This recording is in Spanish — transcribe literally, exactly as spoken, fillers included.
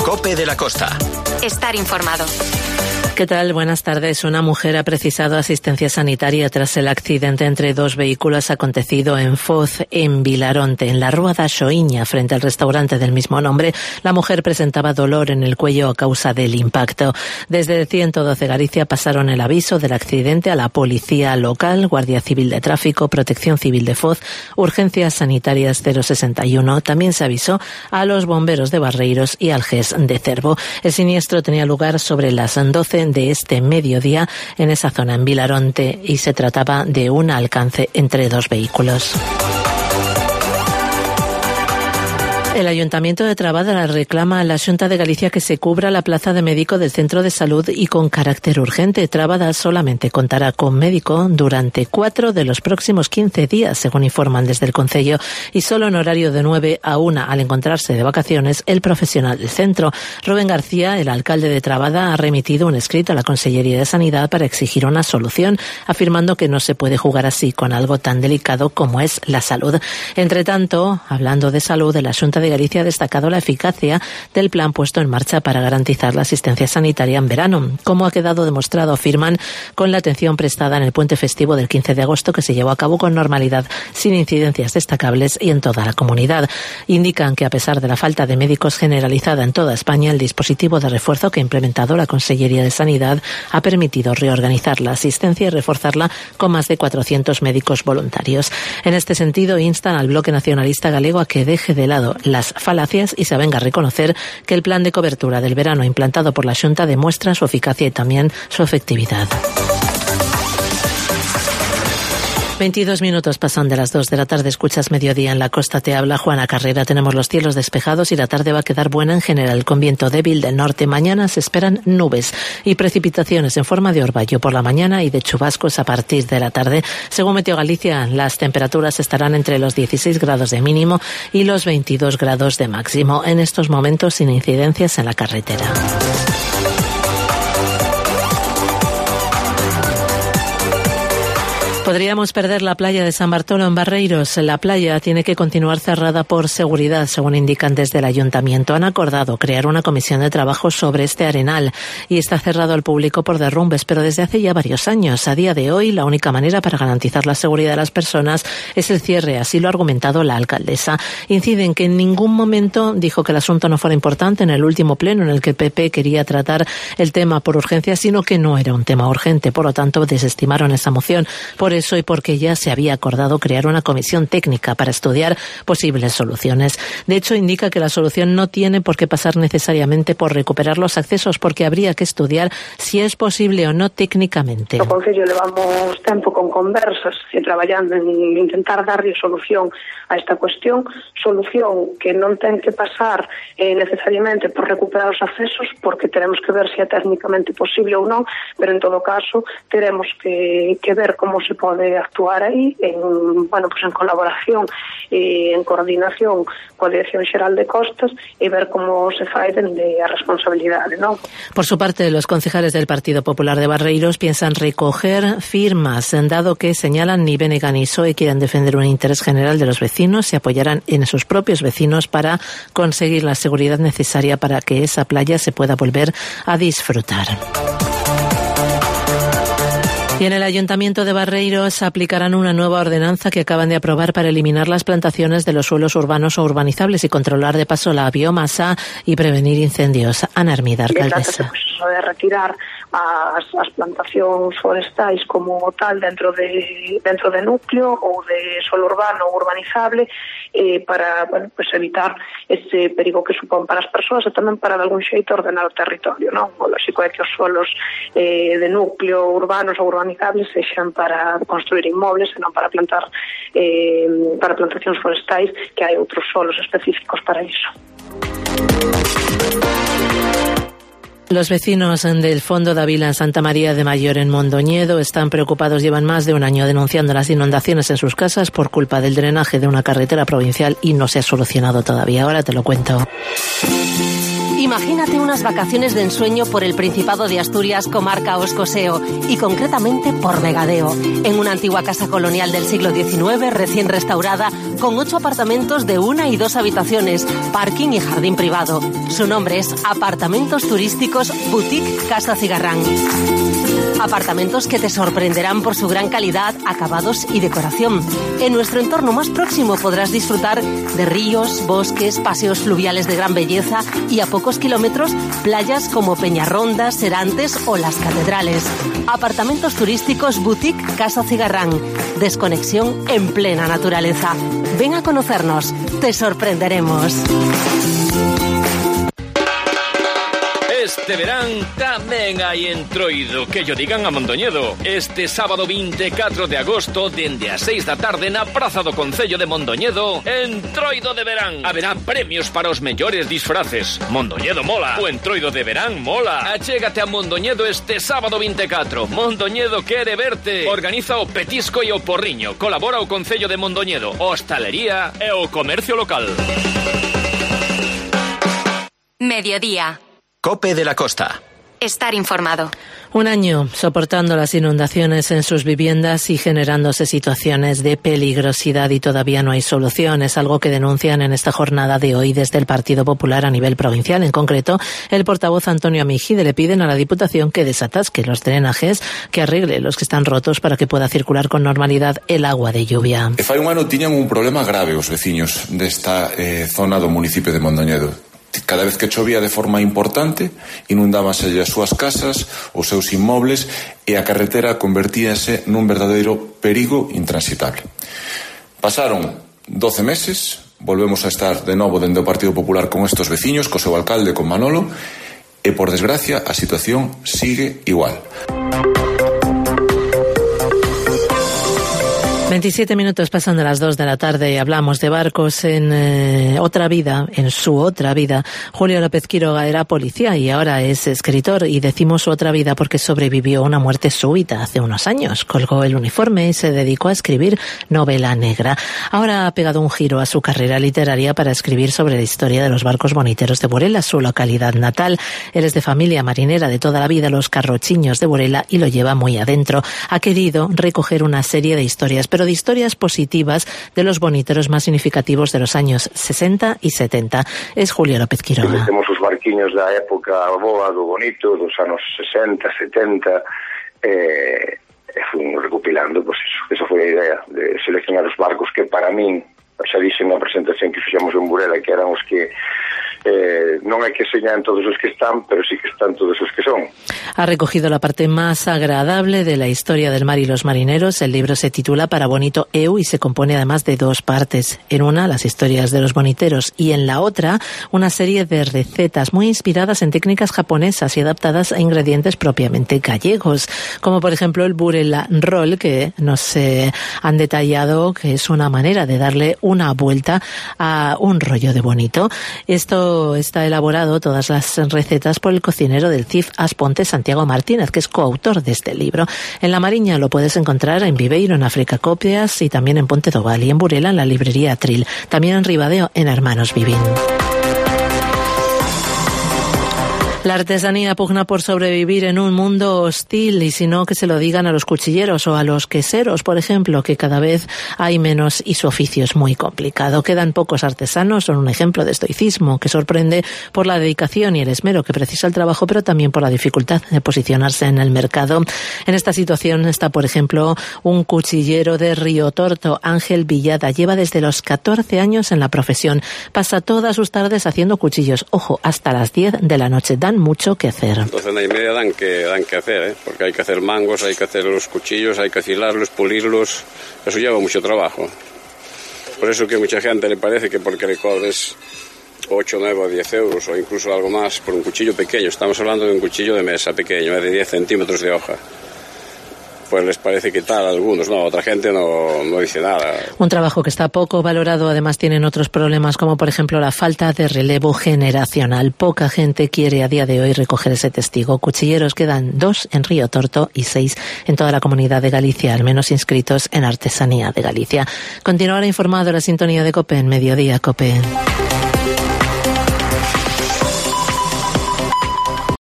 COPE de la Costa. Estar informado. ¿Qué tal? Buenas tardes. Una mujer ha precisado asistencia sanitaria tras el accidente entre dos vehículos acontecido en Foz, en Vilaronte, en la Rúa da Xoiña, frente al restaurante del mismo nombre. La mujer presentaba dolor en el cuello a causa del impacto. Desde el ciento doce Galicia pasaron el aviso del accidente a la policía local, Guardia Civil de Tráfico, Protección Civil de Foz, Urgencias Sanitarias cero sesenta y uno. También se avisó a los bomberos de Barreiros y al G E S de Cervo. El siniestro tenía lugar sobre las doce de este mediodía en esa zona, en Vilaronte, y se trataba de un alcance entre dos vehículos. El Ayuntamiento de Trabada reclama a la Xunta de Galicia que se cubra la plaza de médico del centro de salud y con carácter urgente. Trabada solamente contará con médico durante cuatro de los próximos quince días, según informan desde el Concello, y solo en horario de nueve a una, al encontrarse de vacaciones el profesional del centro. Rubén García, el alcalde de Trabada, ha remitido un escrito a la Consellería de Sanidad para exigir una solución, afirmando que no se puede jugar así con algo tan delicado como es la salud. Entre tanto, hablando de salud, la Xunta de Galicia ha destacado la eficacia del plan puesto en marcha para garantizar la asistencia sanitaria en verano, como ha quedado demostrado, afirman, con la atención prestada en el puente festivo del quince de agosto, que se llevó a cabo con normalidad, sin incidencias destacables y en toda la comunidad. Indican que, a pesar de la falta de médicos generalizada en toda España, el dispositivo de refuerzo que ha implementado la Consellería de Sanidad ha permitido reorganizar la asistencia y reforzarla con más de cuatrocientos médicos voluntarios. En este sentido, instan al Bloque Nacionalista Galego a que deje de lado la las falacias y se venga a reconocer que el plan de cobertura del verano implantado por la Xunta demuestra su eficacia y también su efectividad. veintidós minutos pasan de las dos de la tarde, escuchas Mediodía en la Costa, te habla Juana Carrera. Tenemos los cielos despejados y la tarde va a quedar buena en general, con viento débil del norte. Mañana se esperan nubes y precipitaciones en forma de orvallo por la mañana y de chubascos a partir de la tarde. Según Meteo Galicia, las temperaturas estarán entre los dieciséis grados de mínimo y los veintidós grados de máximo. En estos momentos sin incidencias en la carretera. Podríamos perder la playa de San Bartolo en Barreiros. La playa tiene que continuar cerrada por seguridad, según indican desde el Ayuntamiento. Han acordado crear una comisión de trabajo sobre este arenal y está cerrado al público por derrumbes, pero desde hace ya varios años. A día de hoy, la única manera para garantizar la seguridad de las personas es el cierre, así lo ha argumentado la alcaldesa. Incide en que en ningún momento dijo que el asunto no fuera importante en el último pleno en el que el P P quería tratar el tema por urgencia, sino que no era un tema urgente. Por lo tanto, desestimaron esa moción. Por eso y porque ya se había acordado crear una comisión técnica para estudiar posibles soluciones. De hecho, indica que la solución no tiene por qué pasar necesariamente por recuperar los accesos, porque habría que estudiar si es posible o no técnicamente. No Concello levamos tempo con conversas e traballando en intentar darlle solución a esta cuestión, solución que non ten que pasar eh, necesariamente por recuperar os accesos, porque teremos que ver se é técnicamente posible ou non, pero en todo caso teremos que, que ver como se pode actuar aí en, bueno, pues en colaboración e en coordinación coa Dirección Xeral de Costas e ver como se fai dende a responsabilidade, non? Por su parte, los concejales del Partido Popular de Barreiros piensan recoger firmas, dado que señalan ni B N G ni P S O E quieren defender un interés general de los vecinos, se apoyarán en sus propios vecinos para conseguir la seguridad necesaria para que esa playa se pueda volver a disfrutar. Y en el Ayuntamiento de Barreiros aplicarán una nueva ordenanza que acaban de aprobar para eliminar las plantaciones de los suelos urbanos o urbanizables y controlar de paso la biomasa y prevenir incendios. Ana Hermida, alcaldesa. De retirar as, as plantacións forestais como tal dentro de dentro de núcleo ou de solo urbano ou urbanizable eh, para, bueno, pues evitar ese perigo que supón para as persoas e tamén para de algún xeito ordenar o territorio, non? O lógico é que os suelos eh, de núcleo urbanos ou urbanizables sexan para construir inmobles e non para plantar eh, para plantacións forestais, que hai outros solos específicos para iso. Los vecinos del Fondo da Vila en Santa María de Mayor en Mondoñedo están preocupados. Llevan más de un año denunciando las inundaciones en sus casas por culpa del drenaje de una carretera provincial y no se ha solucionado todavía. Ahora te lo cuento. Imagínate unas vacaciones de ensueño por el Principado de Asturias, comarca Oscoseo, y concretamente por Vegadeo, en una antigua casa colonial del siglo diecinueve, recién restaurada, con ocho apartamentos de una y dos habitaciones, parking y jardín privado. Su nombre es Apartamentos Turísticos Boutique Casa Cigarrán. Apartamentos que te sorprenderán por su gran calidad, acabados y decoración. En nuestro entorno más próximo podrás disfrutar de ríos, bosques, paseos fluviales de gran belleza y a pocos kilómetros playas como Peñarronda, Serantes o Las Catedrales. Apartamentos turísticos Boutique Casa Cigarrán. Desconexión en plena naturaleza. Ven a conocernos, te sorprenderemos. Este verán tamén hai entroido, que yo digan a Mondoñedo. Este sábado veinticuatro de agosto, dende as seis da tarde na Praza do Concello de Mondoñedo, entroido de verán. Haberá premios para os mellores disfraces. Mondoñedo mola, o entroido de verán mola. Achégate a Mondoñedo este sábado veinticuatro. Mondoñedo quere verte. Organiza o Petisco e o Porriño. Colabora o Concello de Mondoñedo, hostalería e o comercio local. Mediodía. COPE de la Costa. Estar informado. Un año soportando las inundaciones en sus viviendas y generándose situaciones de peligrosidad y todavía no hay soluciones, algo que denuncian en esta jornada de hoy desde el Partido Popular a nivel provincial. En concreto, el portavoz Antonio Amígide le piden a la Diputación que desatasque los drenajes, que arregle los que están rotos para que pueda circular con normalidad el agua de lluvia. E fai un ano tiñan un problema grave os veciños desta eh, zona do municipio de Mondoñedo. Cada vez que chovía de forma importante, inundábanse as súas casas, os seus inmobles, e a carretera convertíase nun verdadeiro perigo intransitable. Pasaron doce meses, volvemos a estar de novo dende o Partido Popular con estes veciños, co seu alcalde, con Manolo, e por desgracia a situación sigue igual. veintisiete minutos pasan de las dos de la tarde y hablamos de barcos en eh, otra vida, en su otra vida. Julio López Quiroga era policía y ahora es escritor, y decimos su otra vida porque sobrevivió a una muerte súbita hace unos años. Colgó el uniforme y se dedicó a escribir novela negra. Ahora ha pegado un giro a su carrera literaria para escribir sobre la historia de los barcos boniteros de Burela, su localidad natal. Él es de familia marinera de toda la vida, los carrochiños de Burela, y lo lleva muy adentro. Ha querido recoger una serie de historias, pero de historias positivas de los boniteros más significativos de los años sesenta y setenta. Es Julio López Quiroga. Temos os barquiños da época boa do bonito, dos anos sesenta, setenta, e, e fui recopilando, pues eso, esa foi a idea, de seleccionar os barcos que para min, xa dixen na presentación que fixemos en Burela, que eran os que Eh, non é que señan todos os que están, pero sí que están todos os que son. Ha recogido la parte más agradable de la historia del mar y los marineros. El libro se titula Para Bonito Eu y se compone además de dos partes. En una, las historias de los boniteros, y en la otra, una serie de recetas muy inspiradas en técnicas japonesas y adaptadas a ingredientes propiamente gallegos, como por ejemplo el Burela Roll, que nos eh, han detallado que es una manera de darle una vuelta a un rollo de bonito. Esto está elaborado, todas las recetas, por el cocinero del C I F Asponte, Santiago Martínez, que es coautor de este libro. En La Mariña lo puedes encontrar en Viveiro, en África Copias, y también en Ponte do Val, y en Burela en la librería Atril, también en Ribadeo en Hermanos Vivín. La artesanía pugna por sobrevivir en un mundo hostil, y si no, que se lo digan a los cuchilleros o a los queseros, por ejemplo, que cada vez hay menos y su oficio es muy complicado. Quedan pocos artesanos, son un ejemplo de estoicismo que sorprende por la dedicación y el esmero que precisa el trabajo, pero también por la dificultad de posicionarse en el mercado. En esta situación está, por ejemplo, un cuchillero de Río Torto, Ángel Villada. Lleva desde los catorce años en la profesión. Pasa todas sus tardes haciendo cuchillos. Ojo, hasta las diez de la noche. Dan mucho que hacer. Docena y media dan que, dan que hacer, ¿eh? Porque hay que hacer mangos, hay que hacer los cuchillos, hay que afilarlos, pulirlos. Eso lleva mucho trabajo. Por eso que mucha gente le parece que porque le cobres ocho, nueve o diez euros o incluso algo más por un cuchillo pequeño, estamos hablando de un cuchillo de mesa pequeño, de diez centímetros de hoja, pues les parece que tal a algunos, no, otra gente no, no dice nada. Un trabajo que está poco valorado. Además tienen otros problemas, como por ejemplo la falta de relevo generacional. Poca gente quiere a día de hoy recoger ese testigo. Cuchilleros quedan dos en Río Torto y seis en toda la Comunidad de Galicia, al menos inscritos en Artesanía de Galicia. Continuará informado la sintonía de COPE en Mediodía COPE.